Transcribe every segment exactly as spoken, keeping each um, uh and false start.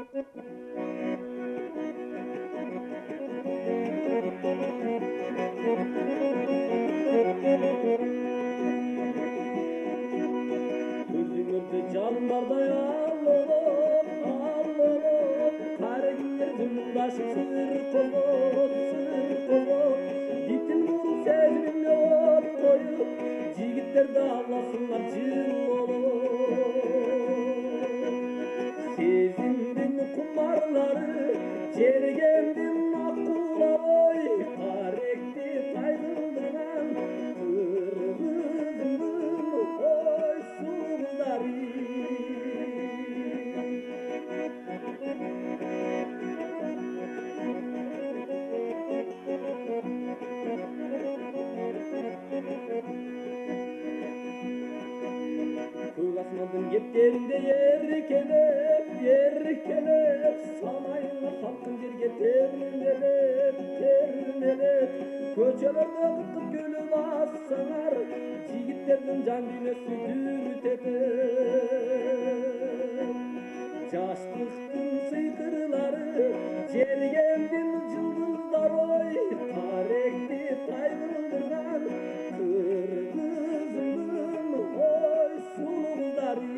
Gözüңөрдө жалын бардай алып, алып, кары кийердин муңдашып сыр колот, сыр колот, дитин буруп сезимиңе от коюп, жигиттерди аласыңар жыр болуп. Сезимдин кумарлары, жергендин акулабой, каректи тайгылдырган кыргыздын ой сулдары. Көк асмандын кептеринде эркелеп, эркелеп, самайыңа салкын жерге термелеп, термелеп, көчөлөрдө кыткып күлүп ассаңар, жигиттердин жан дүйнөсү дүрүт этеп. Жаштыктын сыйкырлары, жергендин жылдыздар ой, таректи тайгылдырган кыргыздын ой сулдары.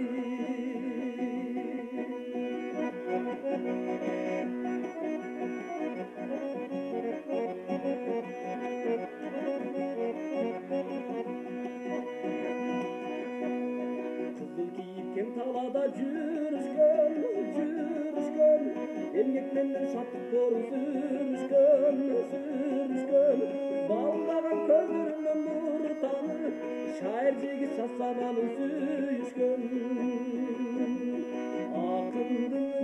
Кызыл кийип кең талаада жүрүшкөн, жүрүшкөн, эмгек менен шаттыктар сүрүшкөн, сүрүшкөн, балдаган көздөрүнөн нур тамып, шайыр жигит жасаманын сүйүшкөн. Акындын